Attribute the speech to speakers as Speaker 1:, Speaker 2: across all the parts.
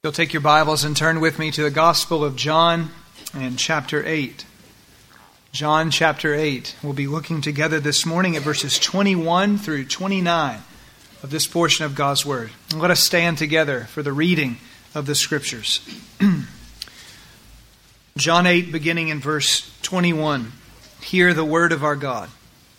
Speaker 1: You'll take your Bibles and turn with me to the Gospel of John and chapter 8. John chapter 8. We'll be looking together this morning at verses 21 through 29 of this portion of God's Word. And let us stand together for the reading of the Scriptures. John 8, beginning in verse 21. Hear the word of our God.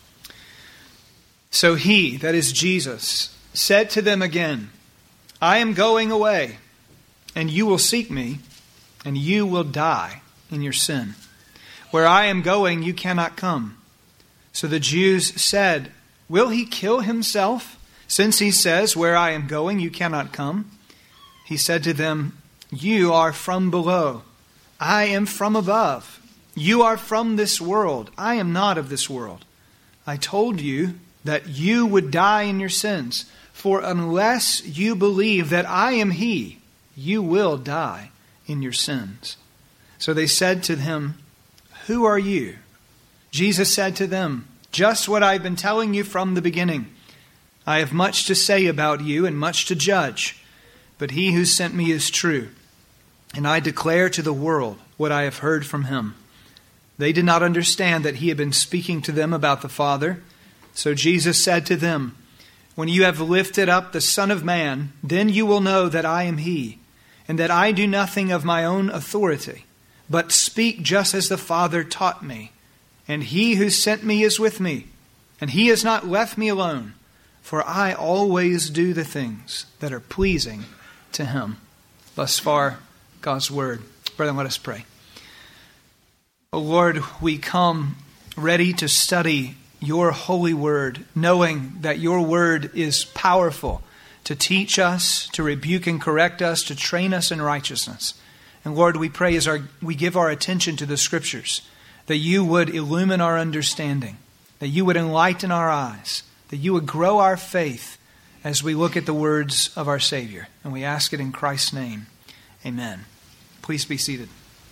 Speaker 1: So he, that is Jesus, said to them again, I am going away, and you will seek me, and you will die in your sin. Where I am going, you cannot come. So the Jews said, Will he kill himself, since he says, Where I am going, you cannot come? He said to them, You are from below. I am from above. You are from this world. I am not of this world. I told you that you would die in your sins. For unless you believe that I am He, you will die in your sins. So they said to him, Who are you? Jesus said to them, Just what I've been telling you from the beginning. I have much to say about you and much to judge, but He who sent me is true, and I declare to the world what I have heard from Him. They did not understand that He had been speaking to them about the Father. So Jesus said to them, When you have lifted up the Son of Man, then you will know that I am He, and that I do nothing of my own authority, but speak just as the Father taught me. And He who sent me is with me, and He has not left me alone, for I always do the things that are pleasing to Him. Thus far, God's Word. Brethren, let us pray. O Lord, we come ready to study Your holy Word, knowing that Your Word is powerful to teach us, to rebuke and correct us, to train us in righteousness. And Lord, we pray as we give our attention to the Scriptures, that You would illumine our understanding, that You would enlighten our eyes, that You would grow our faith as we look at the words of our Savior. And we ask it in Christ's name. Amen. Please be seated.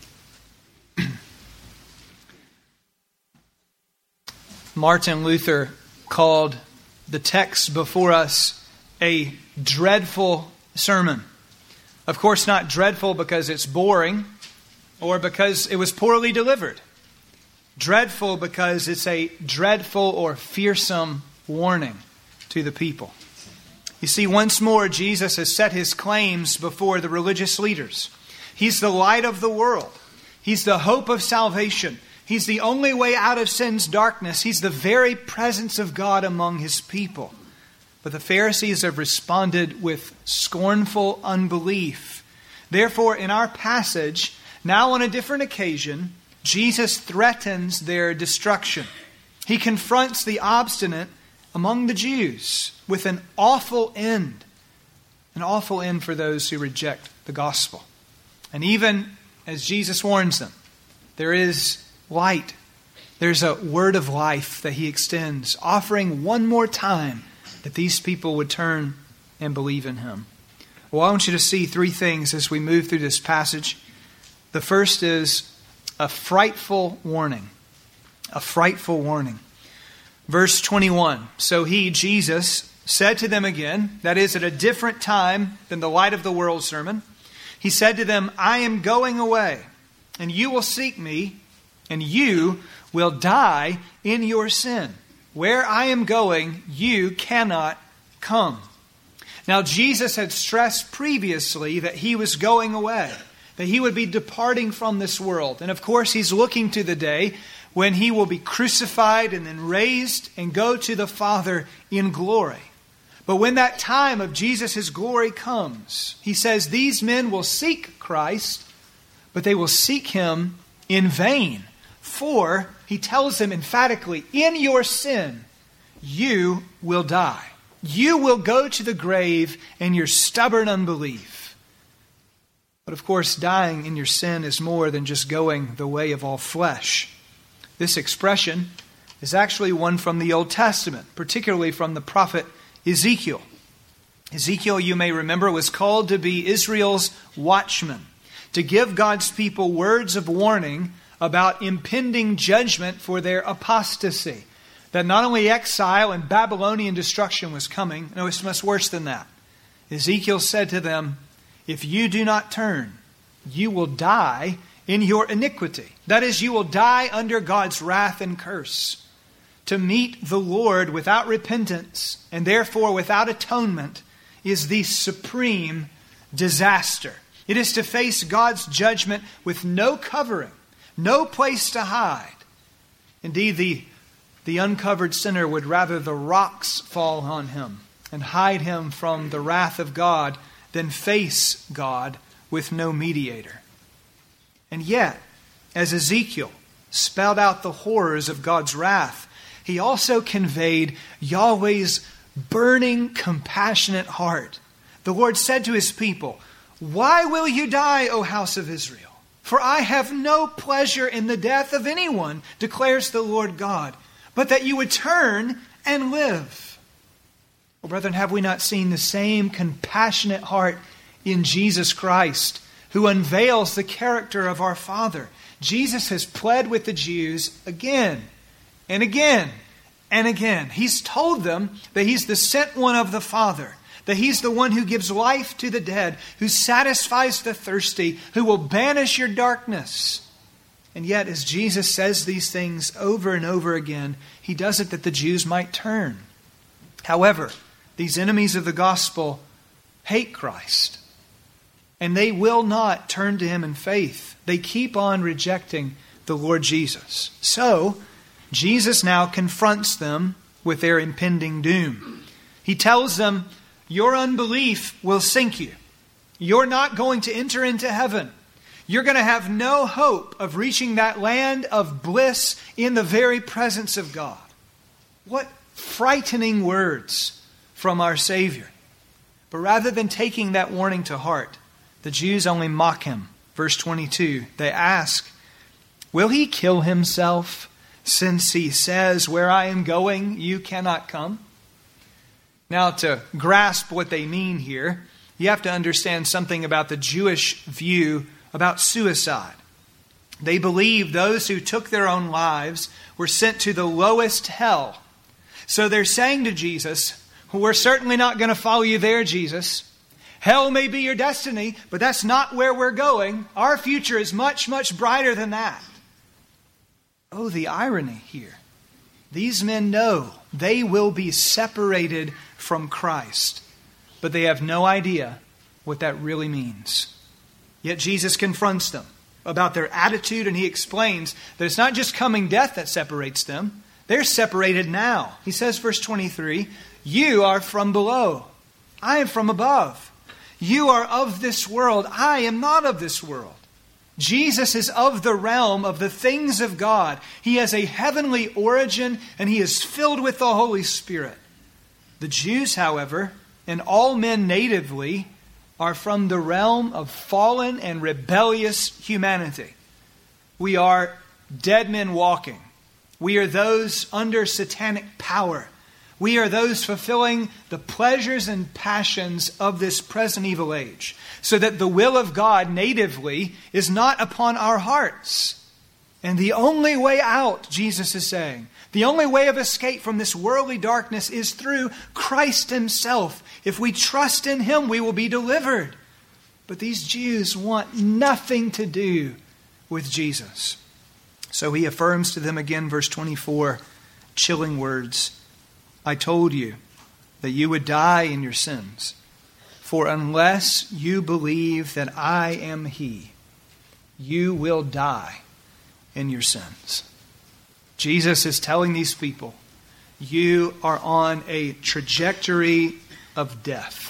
Speaker 1: Martin Luther called the text before us a dreadful sermon. Of course, not dreadful because it's boring or because it was poorly delivered. Dreadful because it's a dreadful or fearsome warning to the people. You see, once more, Jesus has set His claims before the religious leaders. He's the light of the world. He's the hope of salvation. He's the only way out of sin's darkness. He's the very presence of God among His people. But the Pharisees have responded with scornful unbelief. Therefore, in our passage, now on a different occasion, Jesus threatens their destruction. He confronts the obstinate among the Jews with an awful end. An awful end for those who reject the gospel. And even as Jesus warns them, there is light. There's a word of life that He extends, offering one more time that these people would turn and believe in Him. Well, I want you to see three things as we move through this passage. The first is a frightful warning. A frightful warning. Verse 21. So He, Jesus, said to them again, that is at a different time than the light of the world sermon. He said to them, I am going away, and you will seek me, and you will die in your sin. Where I am going, you cannot come. Now, Jesus had stressed previously that He was going away, that He would be departing from this world. And of course, He's looking to the day when He will be crucified and then raised and go to the Father in glory. But when that time of Jesus' glory comes, He says these men will seek Christ, but they will seek Him in vain. For, He tells them emphatically, in your sin, you will die. You will go to the grave in your stubborn unbelief. But of course, dying in your sin is more than just going the way of all flesh. This expression is actually one from the Old Testament, particularly from the prophet Ezekiel. Ezekiel, you may remember, was called to be Israel's watchman, to give God's people words of warning about impending judgment for their apostasy. That not only exile and Babylonian destruction was coming, no, it's much worse than that. Ezekiel said to them, if you do not turn, you will die in your iniquity. That is, you will die under God's wrath and curse. To meet the Lord without repentance, and therefore without atonement, is the supreme disaster. It is to face God's judgment with no covering, no place to hide. Indeed, the uncovered sinner would rather the rocks fall on him and hide him from the wrath of God than face God with no mediator. And yet, as Ezekiel spelled out the horrors of God's wrath, he also conveyed Yahweh's burning, compassionate heart. The Lord said to his people, "Why will you die, O house of Israel? For I have no pleasure in the death of anyone, declares the Lord God, but that you would turn and live." Well, brethren, have we not seen the same compassionate heart in Jesus Christ, who unveils the character of our Father? Jesus has pled with the Jews again and again and again. He's told them that He's the sent one of the Father, that He's the one who gives life to the dead, who satisfies the thirsty, who will banish your darkness. And yet, as Jesus says these things over and over again, He does it that the Jews might turn. However, these enemies of the gospel hate Christ, and they will not turn to Him in faith. They keep on rejecting the Lord Jesus. So, Jesus now confronts them with their impending doom. He tells them, your unbelief will sink you. You're not going to enter into heaven. You're going to have no hope of reaching that land of bliss in the very presence of God. What frightening words from our Savior. But rather than taking that warning to heart, the Jews only mock Him. Verse 22, they ask, will He kill Himself, since He says, where I am going, you cannot come? Now, to grasp what they mean here, you have to understand something about the Jewish view about suicide. They believed those who took their own lives were sent to the lowest hell. So they're saying to Jesus, we're certainly not going to follow you there, Jesus. Hell may be your destiny, but that's not where we're going. Our future is much, much brighter than that. Oh, the irony here. These men know they will be separated from Christ, but they have no idea what that really means. Yet Jesus confronts them about their attitude, and He explains that it's not just coming death that separates them. They're separated now. He says, verse 23, you are from below. I am from above. You are of this world. I am not of this world. Jesus is of the realm of the things of God. He has a heavenly origin, and He is filled with the Holy Spirit. The Jews, however, and all men natively, are from the realm of fallen and rebellious humanity. We are dead men walking. We are those under satanic power. We are those fulfilling the pleasures and passions of this present evil age, so that the will of God natively is not upon our hearts. And the only way out, Jesus is saying, the only way of escape from this worldly darkness is through Christ Himself. If we trust in Him, we will be delivered. But these Jews want nothing to do with Jesus. So He affirms to them again, verse 24, chilling words. I told you that you would die in your sins. For unless you believe that I am He, you will die in your sins. Jesus is telling these people, you are on a trajectory of death.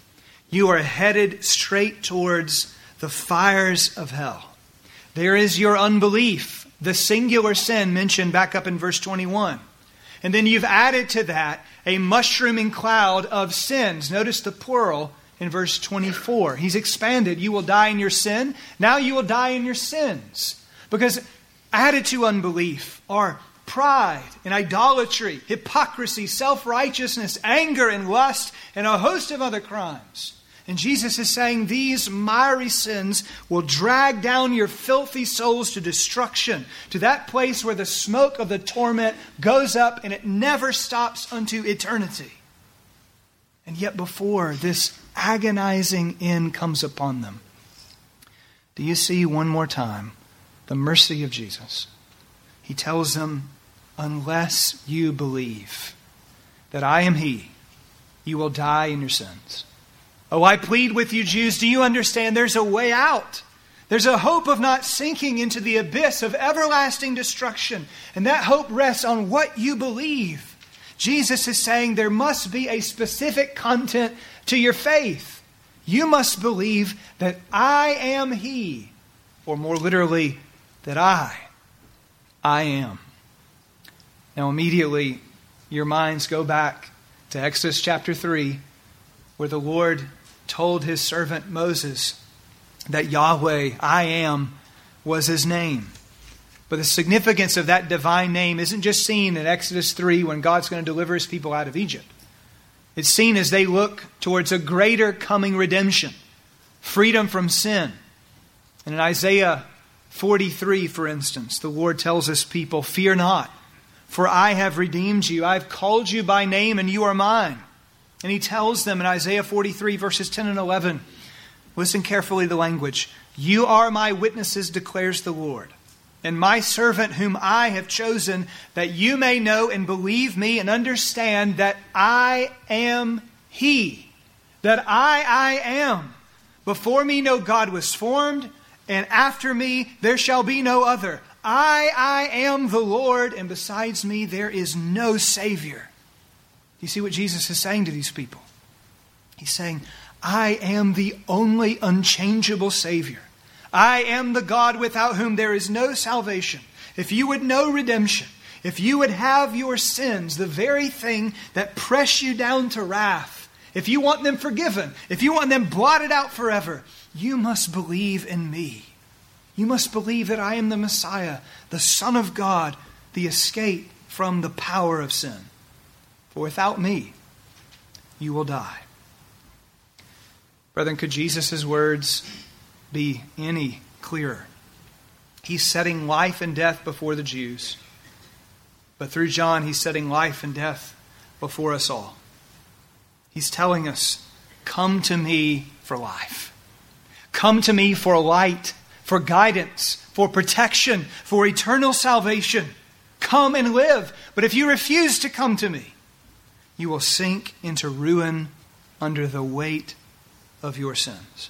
Speaker 1: You are headed straight towards the fires of hell. There is your unbelief, the singular sin mentioned back up in verse 21. And then you've added to that a mushrooming cloud of sins. Notice the plural in verse 24. He's expanded. You will die in your sin. Now you will die in your sins. Because added to unbelief are pride and idolatry, hypocrisy, self-righteousness, anger and lust, and a host of other crimes. And Jesus is saying these miry sins will drag down your filthy souls to destruction, to that place where the smoke of the torment goes up and it never stops unto eternity. And yet before this agonizing end comes upon them. Do you see one more time the mercy of Jesus? He tells them, unless you believe that I am He, you will die in your sins. Oh, I plead with you, Jews, do you understand there's a way out? There's a hope of not sinking into the abyss of everlasting destruction. And that hope rests on what you believe. Jesus is saying there must be a specific content to your faith. You must believe that I am He. Or more literally, that I am. Now immediately, your minds go back to Exodus chapter 3, where the Lord told His servant Moses that Yahweh, I am, was His name. But the significance of that divine name isn't just seen in Exodus 3 when God's going to deliver His people out of Egypt. It's seen as they look towards a greater coming redemption, freedom from sin. And in Isaiah 43, for instance, the Lord tells His people, fear not, for I have redeemed you. I have called you by name and you are mine. And He tells them in Isaiah 43, verses 10 and 11, listen carefully to the language. You are my witnesses, declares the Lord, and my servant whom I have chosen, that you may know and believe me and understand that I am He, that I am. Before me no God was formed, and after me there shall be no other. I am the Lord, and besides me there is no Savior. You see what Jesus is saying to these people? He's saying, I am the only unchangeable Savior. I am the God without whom there is no salvation. If you would know redemption, if you would have your sins, the very thing that press you down to wrath, if you want them forgiven, if you want them blotted out forever, you must believe in me. You must believe that I am the Messiah, the Son of God, the escape from the power of sin. For without me, you will die. Brethren, could Jesus' words be any clearer? He's setting life and death before the Jews. But through John, He's setting life and death before us all. He's telling us, come to me for life. Come to me for light, for guidance, for protection, for eternal salvation. Come and live. But if you refuse to come to me, you will sink into ruin under the weight of your sins.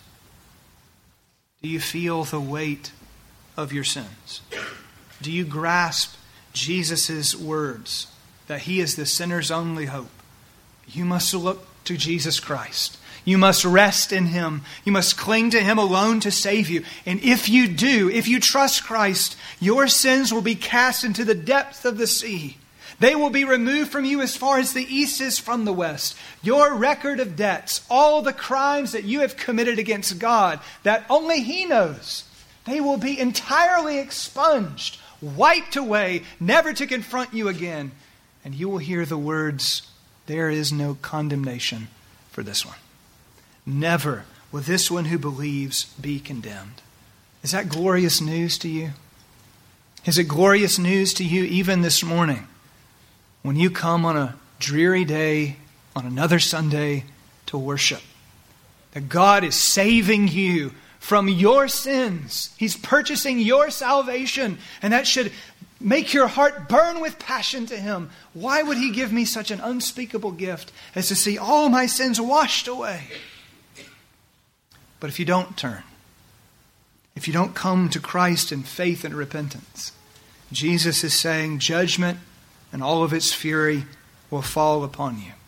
Speaker 1: Do you feel the weight of your sins? Do you grasp Jesus' words that He is the sinner's only hope? You must look to Jesus Christ. You must rest in Him. You must cling to Him alone to save you. And if you do, if you trust Christ, your sins will be cast into the depths of the sea. They will be removed from you as far as the east is from the west. Your record of debts, all the crimes that you have committed against God, that only He knows, they will be entirely expunged, wiped away, never to confront you again. And you will hear the words, there is no condemnation for this one. Never will this one who believes be condemned. Is that glorious news to you? Is it glorious news to you even this morning? When you come on a dreary day, on another Sunday, to worship, that God is saving you from your sins. He's purchasing your salvation, and that should make your heart burn with passion to Him. Why would He give me such an unspeakable gift as to see all my sins washed away? But if you don't turn, if you don't come to Christ in faith and repentance, Jesus is saying judgment and all of its fury will fall upon you.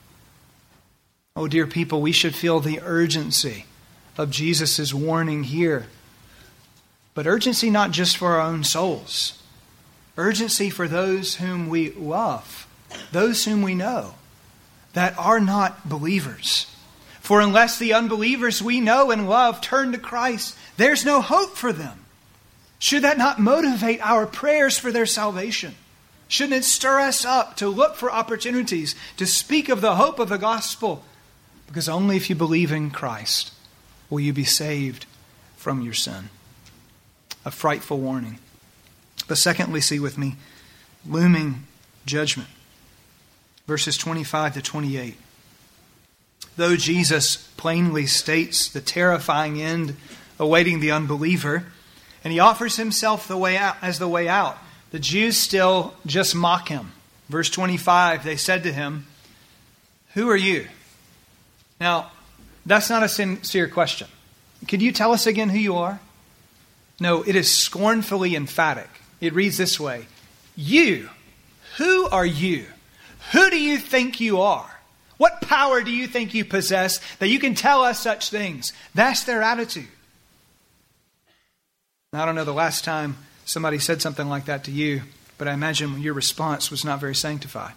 Speaker 1: Oh, dear people, we should feel the urgency of Jesus' warning here. But urgency not just for our own souls. Urgency for those whom we love, those whom we know, that are not believers. For unless the unbelievers we know and love turn to Christ, there's no hope for them. Should that not motivate our prayers for their salvation? Shouldn't it stir us up to look for opportunities to speak of the hope of the gospel? Because only if you believe in Christ will you be saved from your sin. A frightful warning. But secondly, see with me, looming judgment. Verses 25 to 28. though Jesus plainly states the terrifying end awaiting the unbeliever, and he offers himself as the way out, the Jews still just mock him. Verse 25, they said to him, "Who are you?" Now, that's not a sincere question. Could you tell us again who you are? No, it is scornfully emphatic. It reads this way: "You, who are you? Who do you think you are? What power do you think you possess that you can tell us such things?" That's their attitude. Now, I don't know the last time somebody said something like that to you, but I imagine your response was not very sanctified.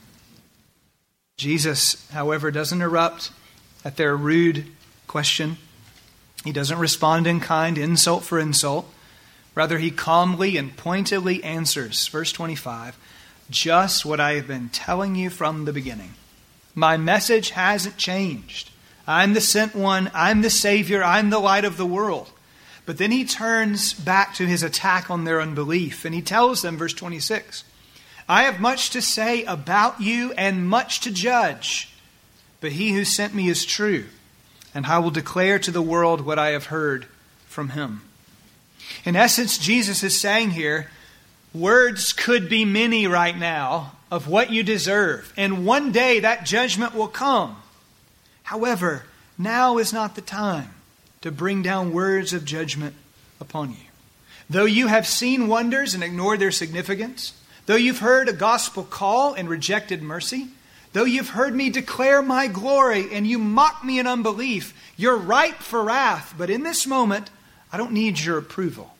Speaker 1: Jesus, however, doesn't erupt at their rude question. He doesn't respond in kind, insult for insult. Rather, he calmly and pointedly answers, verse 25, just what I have been telling you from the beginning. My message hasn't changed. I'm the sent one. I'm the Savior. I'm the light of the world. But then he turns back to his attack on their unbelief, and he tells them, verse 26, I have much to say about you and much to judge, but he who sent me is true, and I will declare to the world what I have heard from him. In essence, Jesus is saying here, words could be many right now of what you deserve, and one day that judgment will come. However, now is not the time to bring down words of judgment upon you. Though you have seen wonders and ignored their significance, though you've heard a gospel call and rejected mercy, though you've heard me declare my glory and you mock me in unbelief, you're ripe for wrath. But in this moment, I don't need your approval.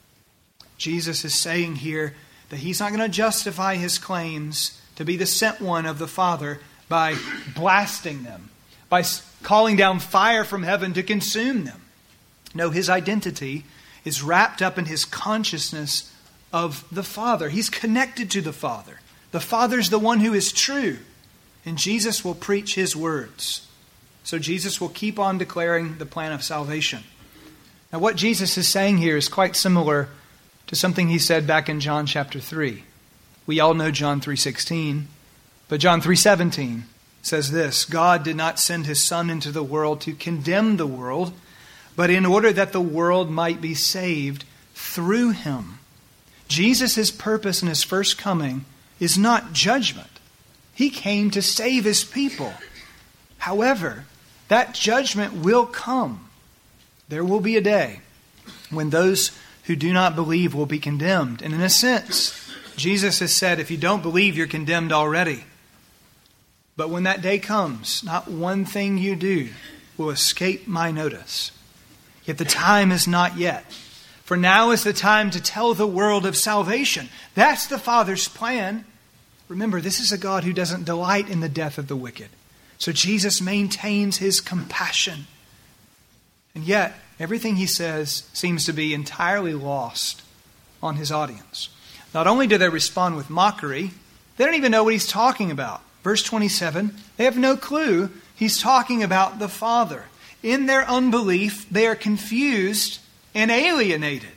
Speaker 1: Jesus is saying here that he's not going to justify his claims to be the sent one of the Father by blasting them, by calling down fire from heaven to consume them. No, his identity is wrapped up in his consciousness of the Father. He's connected to the Father. The Father's the one who is true. And Jesus will preach his words. So Jesus will keep on declaring the plan of salvation. Now what Jesus is saying here is quite similar to something he said back in John chapter 3. We all know John 3:16. But John 3:17 says this: God did not send his Son into the world to condemn the world, but in order that the world might be saved through him. Jesus' purpose in his first coming is not judgment. He came to save his people. However, that judgment will come. There will be a day when those who do not believe will be condemned. And in a sense, Jesus has said, if you don't believe, you're condemned already. But when that day comes, not one thing you do will escape my notice. Yet the time is not yet. For now is the time to tell the world of salvation. That's the Father's plan. Remember, this is a God who doesn't delight in the death of the wicked. So Jesus maintains his compassion. And yet, everything he says seems to be entirely lost on his audience. Not only do they respond with mockery, they don't even know what he's talking about. Verse 27, they have no clue he's talking about the Father. In their unbelief, they are confused and alienated.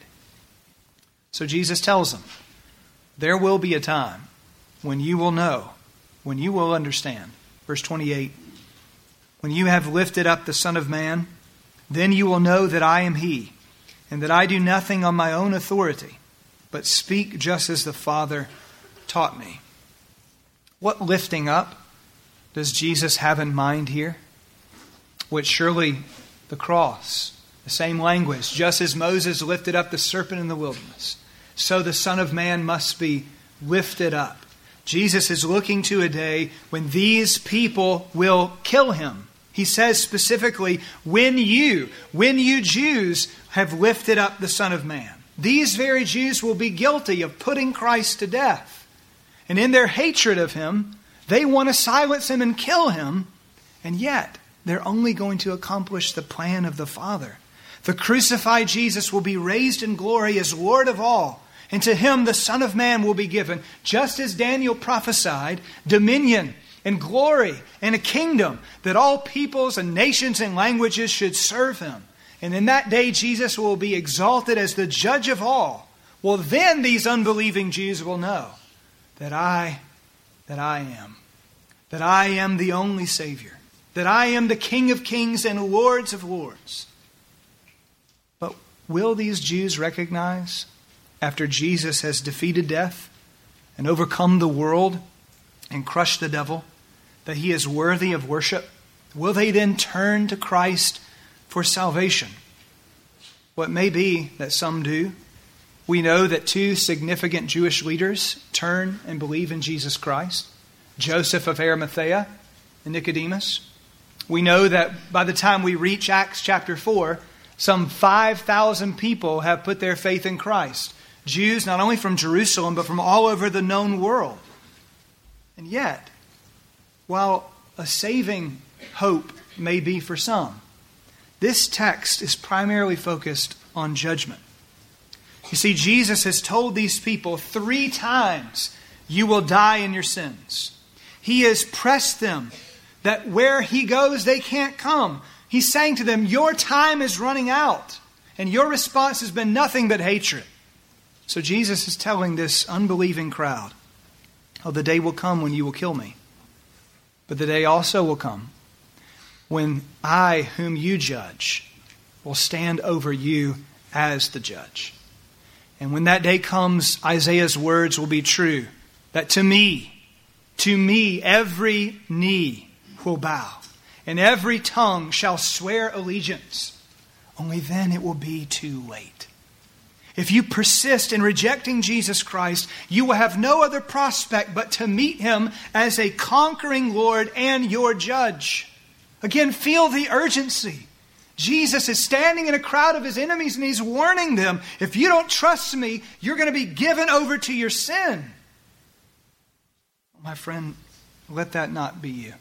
Speaker 1: So Jesus tells them, there will be a time when you will know, when you will understand. Verse 28, when you have lifted up the Son of Man, then you will know that I am he, and that I do nothing on my own authority, but speak just as the Father taught me. What lifting up does Jesus have in mind here? Well, surely the cross, the same language. Just as Moses lifted up the serpent in the wilderness, so the Son of Man must be lifted up. Jesus is looking to a day when these people will kill him. He says specifically, when you Jews have lifted up the Son of Man. These very Jews will be guilty of putting Christ to death. And in their hatred of him, they want to silence him and kill him. And yet, they're only going to accomplish the plan of the Father. The crucified Jesus will be raised in glory as Lord of all. And to him the Son of Man will be given, just as Daniel prophesied, dominion and glory and a kingdom that all peoples and nations and languages should serve him. And in that day Jesus will be exalted as the judge of all. Well, then these unbelieving Jews will know that I am the only Savior, that I am the King of kings and Lords of lords. But will these Jews recognize, after Jesus has defeated death and overcome the world and crushed the devil, that he is worthy of worship? Will they then turn to Christ for salvation? Well, it may be that some do. We know that two significant Jewish leaders turn and believe in Jesus Christ: Joseph of Arimathea and Nicodemus. We know that by the time we reach Acts chapter 4, some 5,000 people have put their faith in Christ. Jews not only from Jerusalem, but from all over the known world. And yet, while a saving hope may be for some, this text is primarily focused on judgment. You see, Jesus has told these people 3 times, you will die in your sins. He has pressed them that where he goes, they can't come. He's saying to them, your time is running out. And your response has been nothing but hatred. So Jesus is telling this unbelieving crowd, oh, the day will come when you will kill me. But the day also will come when I, whom you judge, will stand over you as the judge. And when that day comes, Isaiah's words will be true, that to me, every knee will bow, and every tongue shall swear allegiance. Only then it will be too late. If you persist in rejecting Jesus Christ, you will have no other prospect but to meet him as a conquering Lord and your judge. Again, feel the urgency. Jesus is standing in a crowd of his enemies and he's warning them, if you don't trust me, you're going to be given over to your sin. My friend, let that not be you.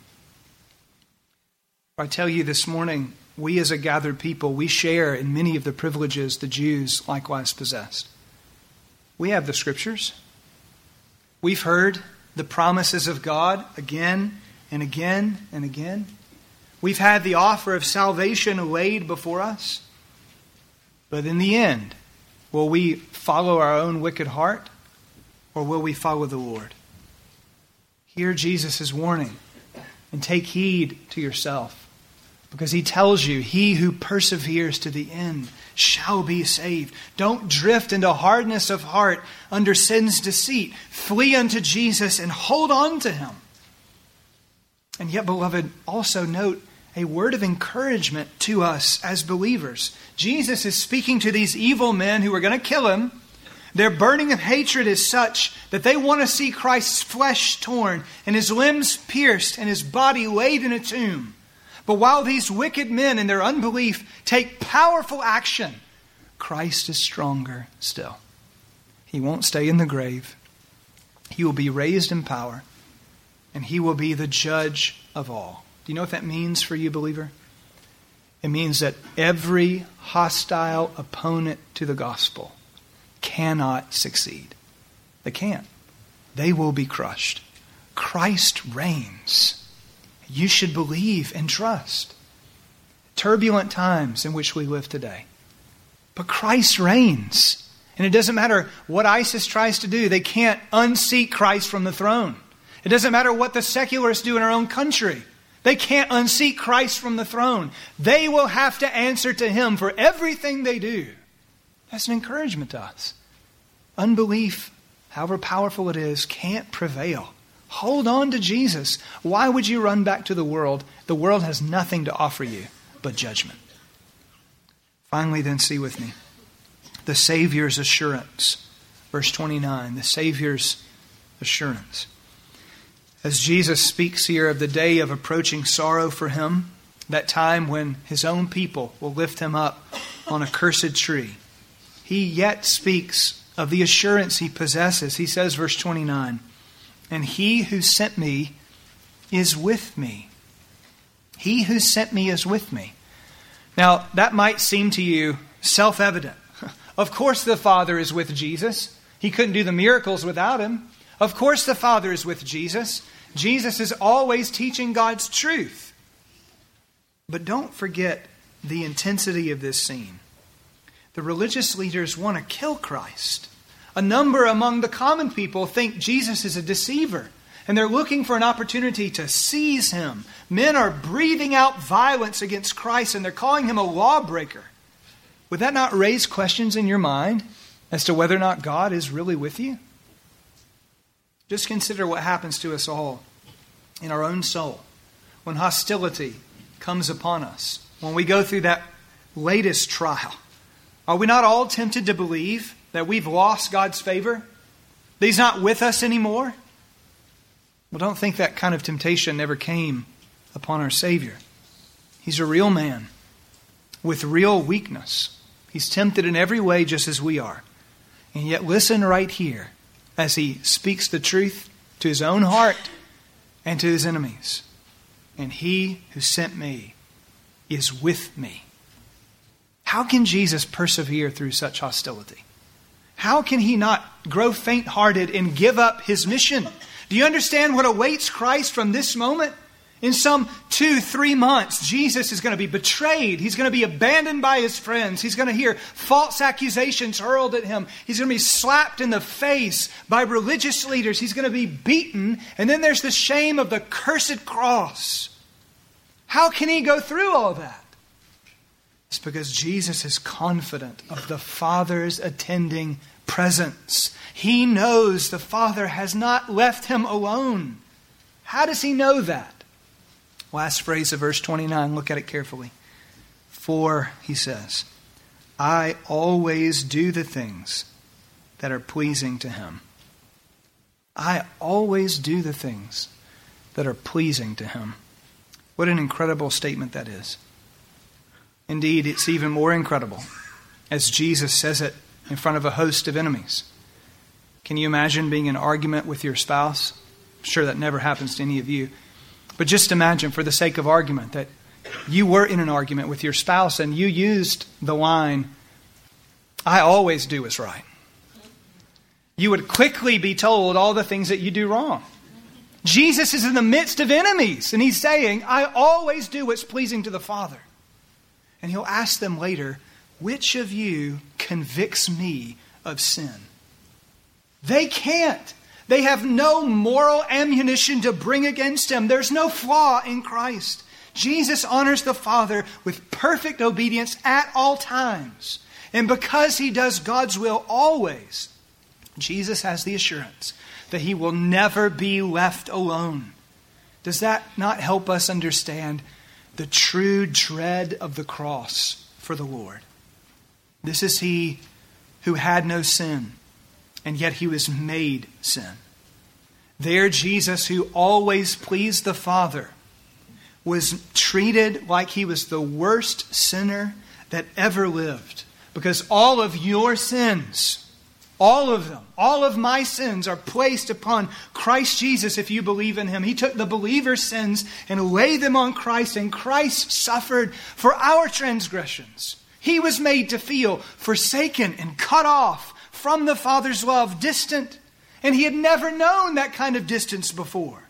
Speaker 1: I tell you this morning, we as a gathered people, we share in many of the privileges the Jews likewise possessed. We have the Scriptures. We've heard the promises of God again and again and again. We've had the offer of salvation laid before us. But in the end, will we follow our own wicked heart, or will we follow the Lord? Hear Jesus' warning and take heed to yourself. Because he tells you, he who perseveres to the end shall be saved. Don't drift into hardness of heart under sin's deceit. Flee unto Jesus and hold on to him. And yet, beloved, also note a word of encouragement to us as believers. Jesus is speaking to these evil men who are going to kill him. Their burning of hatred is such that they want to see Christ's flesh torn and his limbs pierced and his body laid in a tomb. But while these wicked men in their unbelief take powerful action, Christ is stronger still. He won't stay in the grave. He will be raised in power, and he will be the judge of all. Do you know what that means for you, believer? It means that every hostile opponent to the gospel cannot succeed. They can't. They will be crushed. Christ reigns. You should believe and trust. Turbulent times in which we live today. But Christ reigns. And it doesn't matter what ISIS tries to do. They can't unseat Christ from the throne. It doesn't matter what the secularists do in our own country. They can't unseat Christ from the throne. They will have to answer to him for everything they do. That's an encouragement to us. Unbelief, however powerful it is, can't prevail. Hold on to Jesus. Why would you run back to the world? The world has nothing to offer you but judgment. Finally, then, see with me the Savior's assurance. Verse 29, the Savior's assurance. As Jesus speaks here of the day of approaching sorrow for him, that time when his own people will lift him up on a cursed tree, he yet speaks of the assurance he possesses. He says, verse 29, and he who sent me is with me. He who sent me is with me. Now, that might seem to you self-evident. Of course the Father is with Jesus. He couldn't do the miracles without him. Of course the Father is with Jesus. Jesus is always teaching God's truth. But don't forget the intensity of this scene. The religious leaders want to kill Christ. A number among the common people think Jesus is a deceiver. and they're looking for an opportunity to seize him. Men are breathing out violence against Christ, and they're calling him a lawbreaker. Would that not raise questions in your mind as to whether or not God is really with you? Just consider what happens to us all in our own soul when hostility comes upon us, when we go through that latest trial. Are we not all tempted to believe that we've lost God's favor? That He's not with us anymore? Well, don't think that kind of temptation never came upon our Savior. He's a real man with real weakness. He's tempted in every way just as we are. And yet listen right here as He speaks the truth to His own heart and to His enemies. And He who sent me is with me. How can Jesus persevere through such hostility? How can He not grow faint-hearted and give up His mission? Do you understand what awaits Christ from this moment? In some 2-3 months, Jesus is going to be betrayed. He's going to be abandoned by His friends. He's going to hear false accusations hurled at Him. He's going to be slapped in the face by religious leaders. He's going to be beaten. And then there's the shame of the cursed cross. How can He go through all that? It's because Jesus is confident of the Father's attending presence. He knows the Father has not left Him alone. How does He know that? Last phrase of verse 29, look at it carefully. For, He says, I always do the things that are pleasing to Him. I always do the things that are pleasing to Him. What an incredible statement that is. Indeed, it's even more incredible as Jesus says it in front of a host of enemies. Can you imagine being in an argument with your spouse? I'm sure that never happens to any of you. But just imagine, for the sake of argument, that you were in an argument with your spouse and you used the line, I always do what's right. You would quickly be told all the things that you do wrong. Jesus is in the midst of enemies and He's saying, I always do what's pleasing to the Father. And He'll ask them later, which of you convicts me of sin? They can't. They have no moral ammunition to bring against Him. There's no flaw in Christ. Jesus honors the Father with perfect obedience at all times. And because He does God's will always, Jesus has the assurance that He will never be left alone. Does that not help us understand the true dread of the cross for the Lord? This is He who had no sin, and yet He was made sin. There, Jesus, who always pleased the Father, was treated like He was the worst sinner that ever lived. Because all of your sins, all of them, all of my sins are placed upon Christ Jesus if you believe in Him. He took the believer's sins and laid them on Christ, and Christ suffered for our transgressions. He was made to feel forsaken and cut off from the Father's love, distant. And He had never known that kind of distance before.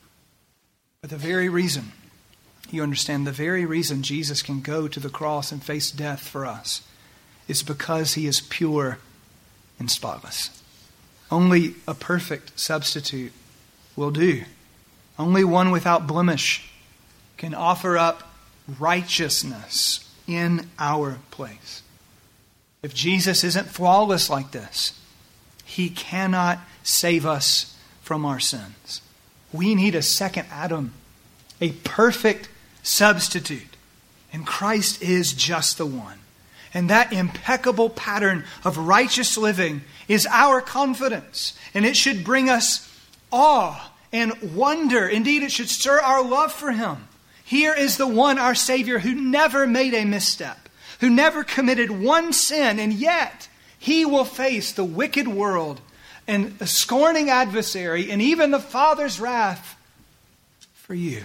Speaker 1: But the very reason, you understand, the very reason Jesus can go to the cross and face death for us is because He is pure and spotless. Only a perfect substitute will do. Only one without blemish can offer up righteousness in our place. If Jesus isn't flawless like this, He cannot save us from our sins. We need a second Adam, a perfect substitute. And Christ is just the one. And that impeccable pattern of righteous living is our confidence. And it should bring us awe and wonder. Indeed, it should stir our love for Him. Here is the one, our Savior, who never made a misstep, who never committed one sin, and yet He will face the wicked world and a scorning adversary and even the Father's wrath for you.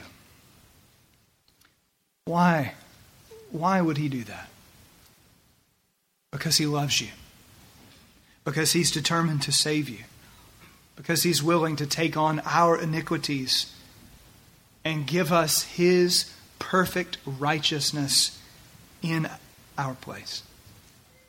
Speaker 1: Why? Why would He do that? Because He loves you. Because He's determined to save you. Because He's willing to take on our iniquities and give us His perfect righteousness in our place.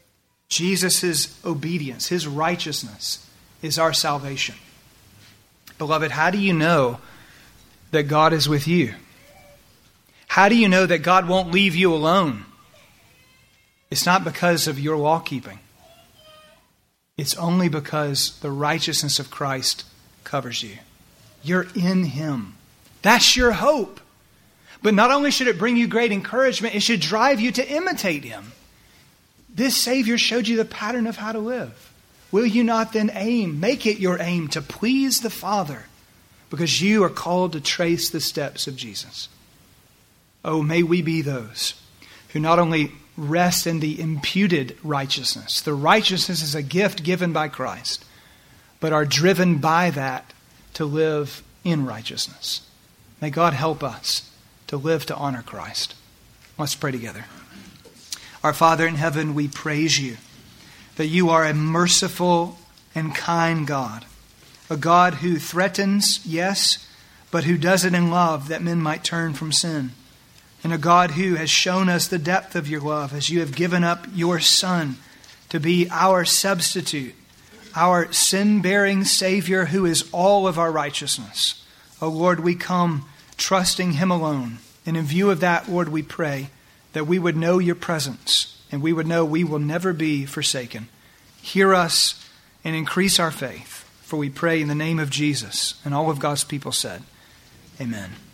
Speaker 1: Jesus' obedience, His righteousness, is our salvation. Beloved, how do you know that God is with you? How do you know that God won't leave you alone? It's not because of your law keeping. It's only because the righteousness of Christ covers you. You're in Him. That's your hope. But not only should it bring you great encouragement, it should drive you to imitate Him. This Savior showed you the pattern of how to live. Will you not then make it your aim to please the Father, because you are called to trace the steps of Jesus? Oh, may we be those who not only rest in the imputed righteousness. The righteousness is a gift given by Christ, but are driven by that to live in righteousness. May God help us to live to honor Christ. Let's pray together. Our Father in heaven, we praise you that you are a merciful and kind God, a God who threatens, yes, but who does it in love that men might turn from sin, and a God who has shown us the depth of your love as you have given up your Son to be our substitute, our sin-bearing Savior who is all of our righteousness. Oh Lord, we come trusting Him alone. And in view of that, Lord, we pray that we would know your presence and we would know we will never be forsaken. Hear us and increase our faith. For we pray in the name of Jesus. And all of God's people said, Amen.